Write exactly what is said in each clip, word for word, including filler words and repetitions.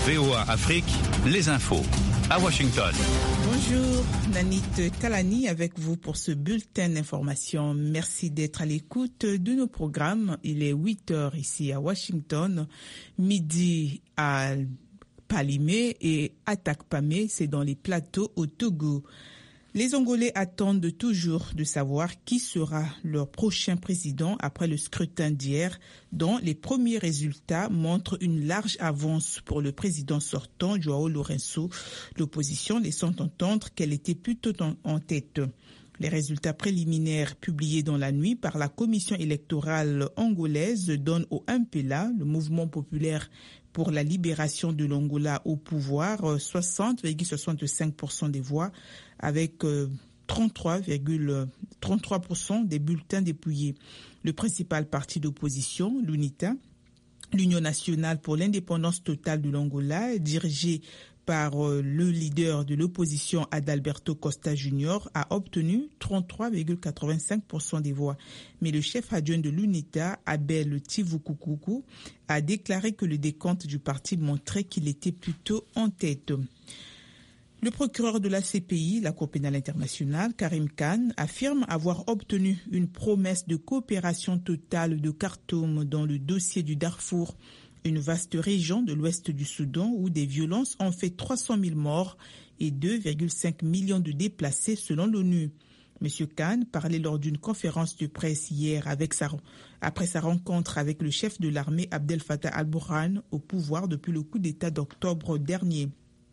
V O A Afrique, les infos. À Washington. Bonjour, Nanit Talani avec vous pour ce bulletin d'information. Merci d'être à l'écoute de nos programmes. Il est huit heures ici à Washington, midi à Palimé et à Takpamé, c'est dans les plateaux au Togo. Les Angolais attendent toujours de savoir qui sera leur prochain président après le scrutin d'hier, dont les premiers résultats montrent une large avance pour le président sortant, João Lourenço, l'opposition laissant entendre qu'elle était plutôt en, en tête. Les résultats préliminaires publiés dans la nuit par la commission électorale angolaise donnent au M P L A, le mouvement populaire pour la libération de l'Angola au pouvoir, soixante virgule soixante-cinq pour cent des voix avec trente-trois virgule trente-trois pour cent des bulletins dépouillés. Le principal parti d'opposition, l'UNITA, l'Union nationale pour l'indépendance totale de l'Angola, dirigé par le leader de l'opposition Adalberto Costa Junior, a obtenu trente-trois virgule quatre-vingt-cinq pour cent des voix. Mais le chef adjoint de l'UNITA, Abel Tivukukoukou, a déclaré que le décompte du parti montrait qu'il était plutôt en tête. Le procureur de la C P I, la Cour pénale internationale, Karim Khan, affirme avoir obtenu une promesse de coopération totale de Khartoum dans le dossier du Darfour, une vaste région de l'ouest du Soudan où des violences ont fait trois cent mille morts et deux virgule cinq millions de déplacés selon l'ONU. M. Khan parlait lors d'une conférence de presse hier avec sa, après sa rencontre avec le chef de l'armée Abdel Fattah al-Burhan au pouvoir depuis le coup d'État d'octobre dernier.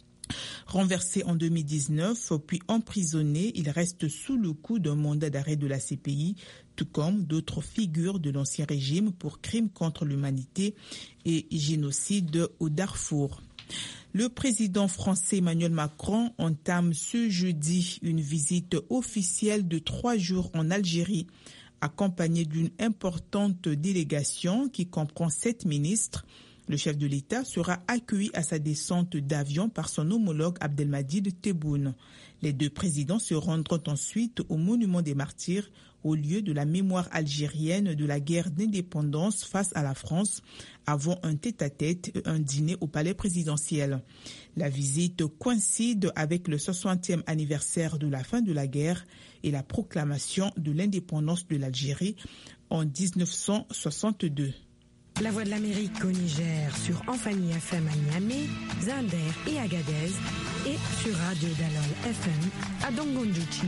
Renversé en deux mille dix-neuf, puis emprisonné, il reste sous le coup d'un mandat d'arrêt de la C P I, tout comme d'autres figures de l'ancien régime pour crimes contre l'humanité et génocide au Darfour. Le président français Emmanuel Macron entame ce jeudi une visite officielle de trois jours en Algérie, accompagnée d'une importante délégation qui comprend sept ministres. Le chef de l'État sera accueilli à sa descente d'avion par son homologue Abdelmadjid Tebboune. Les deux présidents se rendront ensuite au Monument des Martyrs, au lieu de la mémoire algérienne de la guerre d'indépendance face à la France, avant un tête-à-tête et un dîner au palais présidentiel. La visite coïncide avec le soixantième anniversaire de la fin de la guerre et la proclamation de l'indépendance de l'Algérie en dix-neuf cent soixante-deux. La Voix de l'Amérique au Niger sur Amphani F M à Niamey, Zinder et Agadez et sur Radio Dalol F M à Dongondouchi.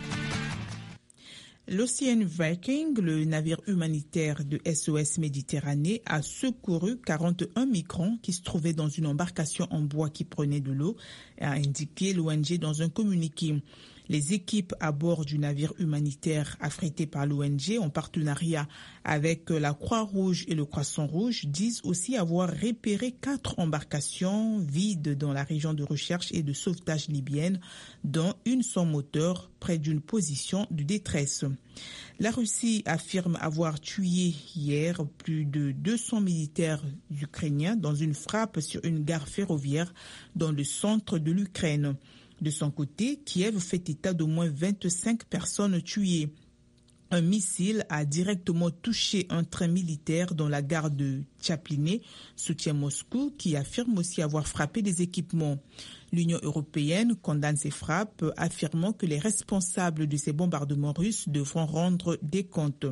L'Ocean Viking, le navire humanitaire de S O S Méditerranée, a secouru quarante et un migrants qui se trouvaient dans une embarcation en bois qui prenait de l'eau, a indiqué l'O N G dans un communiqué. Les équipes à bord du navire humanitaire affrété par l'O N G en partenariat avec la Croix-Rouge et le Croissant-Rouge disent aussi avoir repéré quatre embarcations vides dans la région de recherche et de sauvetage libyenne, dont une sans moteur près d'une position de détresse. La Russie affirme avoir tué hier plus de deux cents militaires ukrainiens dans une frappe sur une gare ferroviaire dans le centre de l'Ukraine. De son côté, Kiev fait état d'au moins vingt-cinq personnes tuées. Un missile a directement touché un train militaire dans la gare de Tchapliné, soutient Moscou, qui affirme aussi avoir frappé des équipements. L'Union européenne condamne ces frappes, affirmant que les responsables de ces bombardements russes devront rendre des comptes.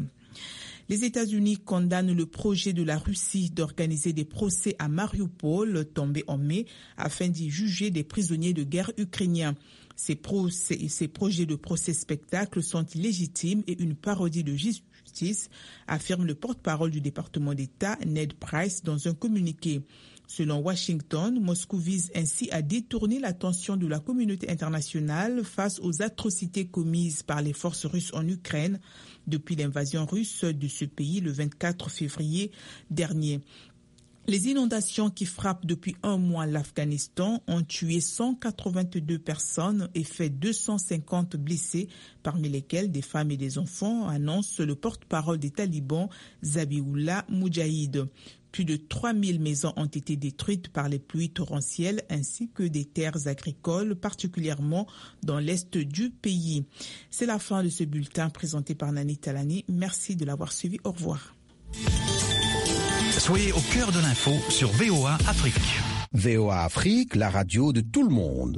Les États-Unis condamnent le projet de la Russie d'organiser des procès à Mariupol, tombé en mai, afin d'y juger des prisonniers de guerre ukrainiens. Ces, procès, ces projets de procès-spectacle sont illégitimes et une parodie de justice, affirme le porte-parole du département d'État, Ned Price, dans un communiqué. Selon Washington, Moscou vise ainsi à détourner l'attention de la communauté internationale face aux atrocités commises par les forces russes en Ukraine depuis l'invasion russe de ce pays le vingt-quatre février dernier. Les inondations qui frappent depuis un mois l'Afghanistan ont tué cent quatre-vingt-deux personnes et fait deux cent cinquante blessés, parmi lesquels des femmes et des enfants, annonce le porte-parole des talibans, Zabiullah Moudjahid. Plus de trois mille maisons ont été détruites par les pluies torrentielles ainsi que des terres agricoles, particulièrement dans l'est du pays. C'est la fin de ce bulletin présenté par Nanit Talani. Merci de l'avoir suivi. Au revoir. Soyez au cœur de l'info sur V O A Afrique. V O A Afrique, la radio de tout le monde.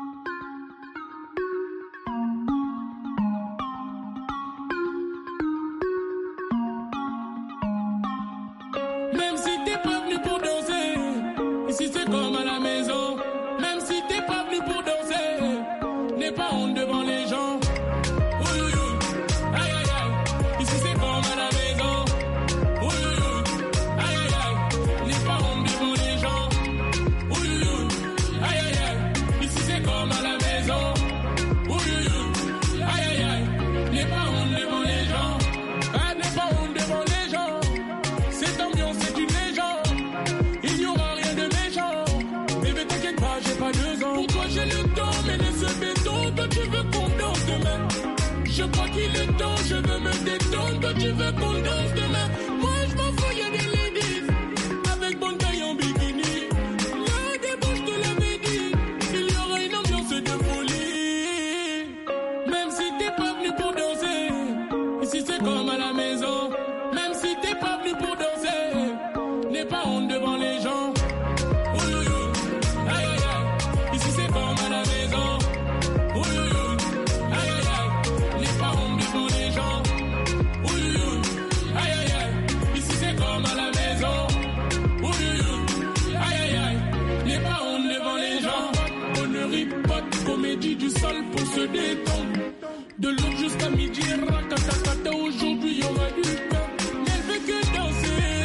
Même si t'es pas venu pour danser, ici c'est comme à la maison. Même si t'es pas venu pour danser, n'aie pas honte devant les gens. Ouyouyou, aïe aïe aïe, ici c'est comme à la maison. Ouyouyou, aïe aïe aïe, n'aie pas honte devant les gens. Ouyouyou, aïe aïe aïe, ici c'est comme à la maison. Ouyouyou, aïe aïe aïe, n'aie pas honte devant les gens. Ah, n'aie pas honte devant les gens. Cette ambiance c'est une légende. Il n'y aura rien de méchant. Bébé t'inquiète pas, j'ai pas deux ans. Pour toi j'ai le temps, mais laisse ce béton. Toi tu veux qu'on danse demain. Je crois qu'il est temps, je veux me détendre. Toi tu veux qu'on danse demain. Moi je m'en fous, y'a des ladies avec bonne taille en bikini. Là des bouches te l'avais dit. Il y aura une ambiance de folie. Même si t'es pas venu pour danser, ici c'est comme à la maison. Même si t'es pas venu pour danser, n'aie pas honte devant les gens. Ouyouyou, aïe aïe aïe, ici c'est comme à la maison. Ouyouyou, aïe aïe aïe, n'aie pas honte devant les gens. Ouyouyou, aïe aïe aïe, ici c'est comme à la maison. Ouyouyou, aïe aïe aïe, n'aie pas honte devant les gens. On ne rit pas de comédie, du sol pour se détendre. De l'aube jusqu'à midi, rakatakata, aujourd'hui y'aura du pain. Elle veut que danser,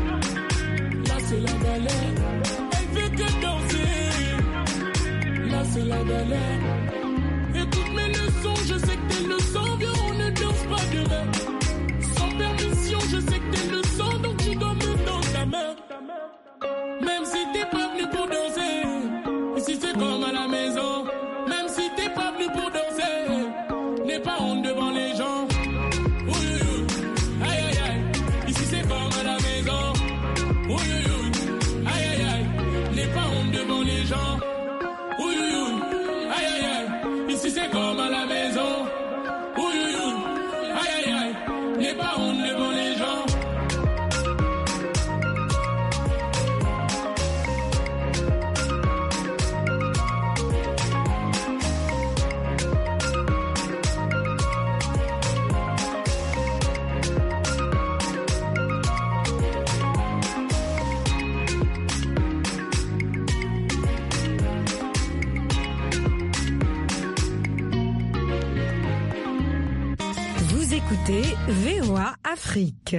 là c'est la galère. Elle veut que danser, là c'est la galère. Écoute mes leçons, je sais que tes leçons, viens on ne danse pas demain. Sans permission, je sais que tes leçons, donc tu dois me tendre ta main. Même si t'es pas venu pour danser, ici c'est comme à la maison. Même si t'es pas venu pour danser, n'aie pas honte devant les gens. Ouyouyou, aïe aïe aïe, ici c'est comme à la maison. Ouyouyou, aïe aïe aïe, n'aie pas honte devant les gens. Ouyouyou, aïe aïe aïe, ici c'est comme à la maison. Ouyouyou, aïe aïe aïe, n'aie pas honte devant les gens. Vous écoutez V O A Afrique.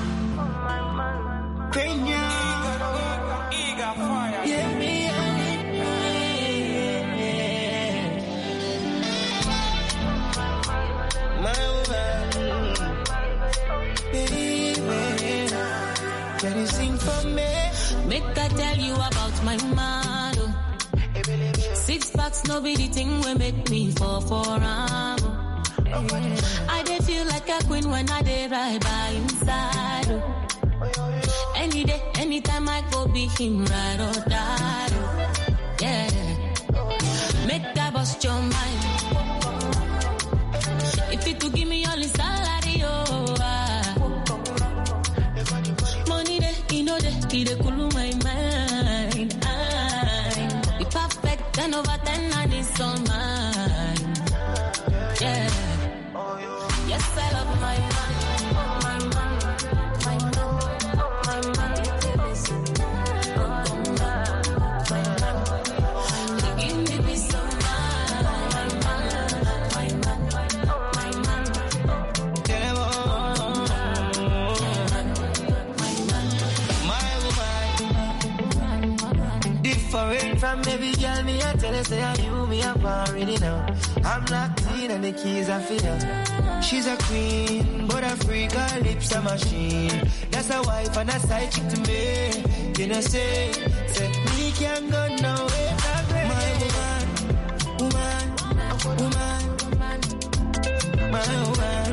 Make I tell you about my model. Six packs, no be the thing will make me fall for am. I dey feel like a queen when I dey ride by inside. Any day, anytime I go be him ride or die. Yeah, make that bust your mind. If you could give me all his salary, oh. Ah. Money dey, you know dey, he dey cool my mind. I, the perfect ten over ten and it's all mine. Yeah. Yes, I love my man, my man, my man, my man. Oh, my man, give me peace of mind, my man, my man, my man. My woman, different from every girl, me I tell her say I you me up already now. I'm locked in and the keys are for her. She's a queen, but a freak, her lips a machine. That's a wife and a side chick to me. You know say, say me can't go nowhere. My woman, woman, woman, my woman.